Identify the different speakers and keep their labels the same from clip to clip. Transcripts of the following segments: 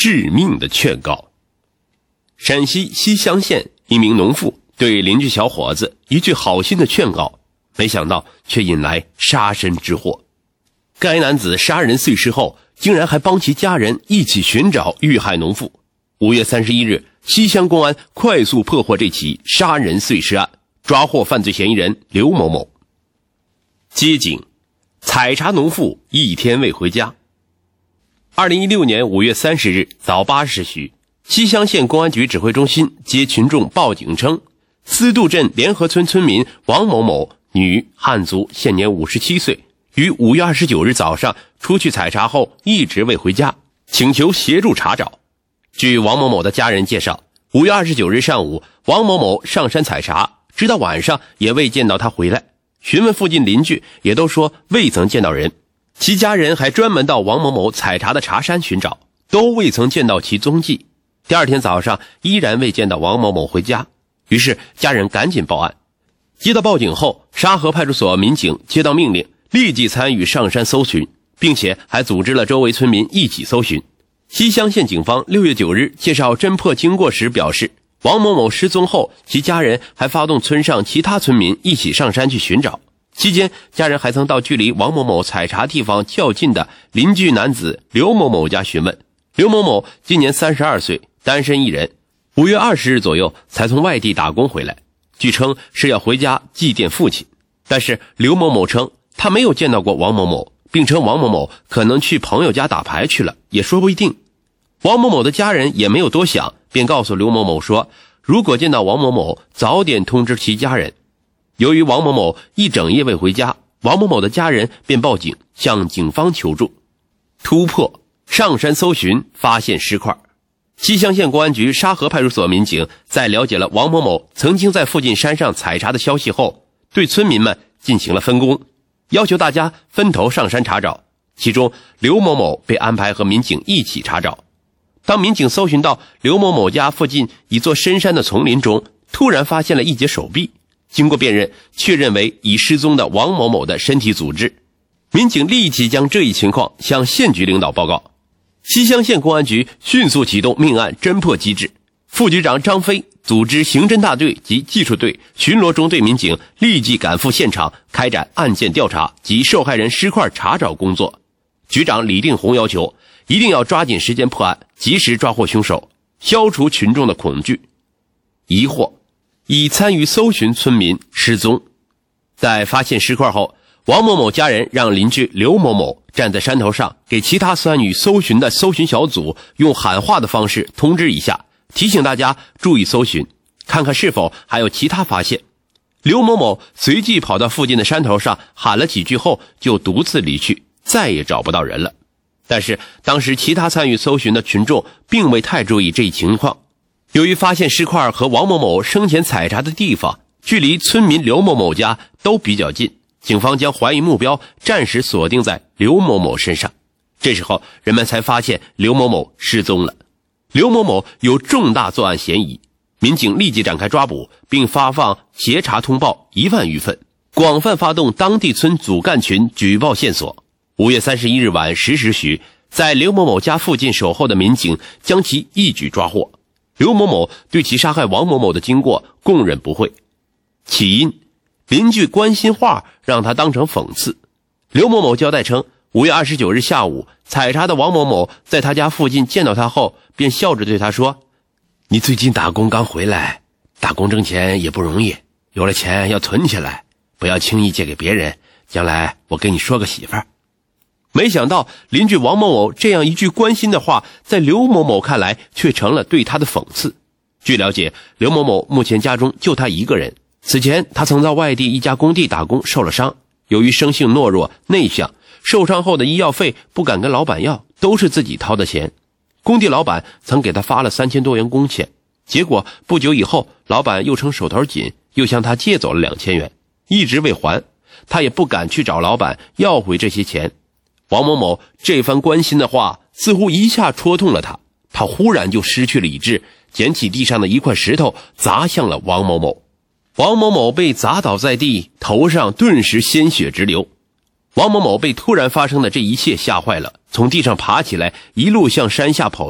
Speaker 1: 致命的劝告。陕西西乡县一名农妇对邻居小伙子一句好心的劝告，没想到却引来杀身之祸。该男子杀人碎尸后，竟然还帮其家人一起寻找遇害农妇。5月31日，西乡公安快速破获这起杀人碎尸案，抓获犯罪嫌疑人刘某某。接警，采茶农妇1天未回家。2016年5月30日早8时许，西乡县公安局指挥中心接群众报警称，思渡镇联合村村民王某某，女，汉族，现年57岁，于5月29日早上出去采茶后一直未回家，请求协助查找。据王某某的家人介绍，5月29日上午，王某某上山采茶，直到晚上也未见到他回来。询问附近邻居，也都说未曾见到人。其家人还专门到王某某采茶的茶山寻找，都未曾见到其踪迹。第二天早上依然未见到王某某回家，于是家人赶紧报案。接到报警后，沙河派出所民警接到命令，立即参与上山搜寻，并且还组织了周围村民一起搜寻。西乡县警方6月9日介绍侦破经过时表示，王某某失踪后，其家人还发动村上其他村民一起上山去寻找。期间，家人还曾到距离王某某采茶地方较近的邻居男子刘某某家询问。刘某某今年32岁，单身一人，5月20日左右才从外地打工回来，据称是要回家祭奠父亲。但是刘某某称他没有见到过王某某，并称王某某可能去朋友家打牌去了，也说不一定。王某某的家人也没有多想，便告诉刘某某说，如果见到王某某，早点通知其家人。由于王某某一整夜未回家，王某某的家人便报警向警方求助。突破，上山搜寻，发现尸块。西乡县公安局沙河派出所民警在了解了王某某曾经在附近山上采茶的消息后，对村民们进行了分工，要求大家分头上山查找。其中刘某某被安排和民警一起查找。当民警搜寻到刘某某家附近一座深山的丛林中，突然发现了一截手臂，经过辨认，确认为已失踪的王某某的身体组织。民警立即将这一情况向县局领导报告。西乡县公安局迅速启动命案侦破机制，副局长张飞组织刑侦大队及技术队、巡逻中队民警立即赶赴现场，开展案件调查及受害人尸块查找工作。局长李定宏要求，一定要抓紧时间破案，及时抓获凶手，消除群众的恐惧。疑惑，已参与搜寻村民失踪。在发现尸块后，王某某家人让邻居刘某某站在山头上，给其他参与搜寻的搜寻小组用喊话的方式通知一下，提醒大家注意搜寻，看看是否还有其他发现。刘某某随即跑到附近的山头上喊了几句后，就独自离去，再也找不到人了。但是当时其他参与搜寻的群众并未太注意这一情况。由于发现尸块和王某某生前采茶的地方距离村民刘某某家都比较近，警方将怀疑目标暂时锁定在刘某某身上。这时候人们才发现刘某某失踪了。刘某某有重大作案嫌疑，民警立即展开抓捕，并发放协查通报1万余份，广泛发动当地村组干群举报线索。5月31日晚10时许，在刘某某家附近守候的民警将其一举抓获。刘某某对其杀害王某某的经过供认不讳。起因，邻居关心话让他当成讽刺。刘某某交代称，5月29日下午，采茶的王某某在他家附近见到他后，便笑着对他说，你最近打工刚回来，打工挣钱也不容易，有了钱要存起来，不要轻易借给别人，将来我给你说个媳妇儿。没想到邻居王某某这样一句关心的话，在刘某某看来却成了对他的讽刺。据了解，刘某某目前家中就他一个人，此前他曾在外地一家工地打工受了伤，由于生性懦弱内向，受伤后的医药费不敢跟老板要，都是自己掏的钱。工地老板曾给他发了3000多元工钱，结果不久以后，老板又称手头紧，又向他借走了2000元，一直未还，他也不敢去找老板要回这些钱。王某某这番关心的话似乎一下戳痛了他，他忽然就失去理智，捡起地上的一块石头砸向了王某某。王某某被砸倒在地，头上顿时鲜血直流。王某某被突然发生的这一切吓坏了，从地上爬起来，一路向山下跑去，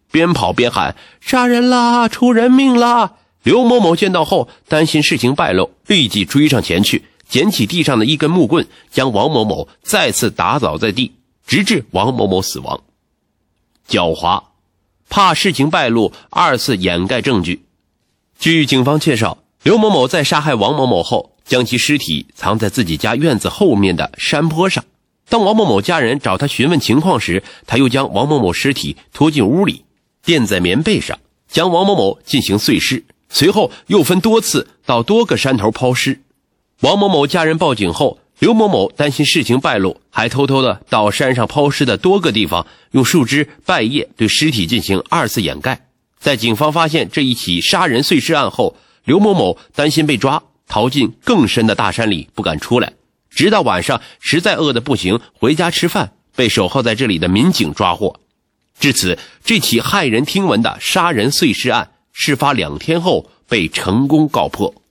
Speaker 1: 边跑边喊：杀人啦，出人命啦！刘某某见到后，担心事情败露，立即追上前去，捡起地上的一根木棍，将王某某再次打倒在地，直至王某某死亡。狡猾，怕事情败露，二次掩盖证据。据警方介绍，刘某某在杀害王某某后，将其尸体藏在自己家院子后面的山坡上。当王某某家人找他询问情况时，他又将王某某尸体拖进屋里，垫在棉被上，将王某某进行碎尸，随后又分多次到多个山头抛尸。王某某家人报警后，刘某某担心事情败露，还偷偷的到山上抛尸的多个地方，用树枝、败叶对尸体进行二次掩盖。在警方发现这一起杀人碎尸案后，刘某某担心被抓，逃进更深的大山里，不敢出来，直到晚上实在饿得不行，回家吃饭，被守候在这里的民警抓获。至此，这起骇人听闻的杀人碎尸案事发2天后被成功告破。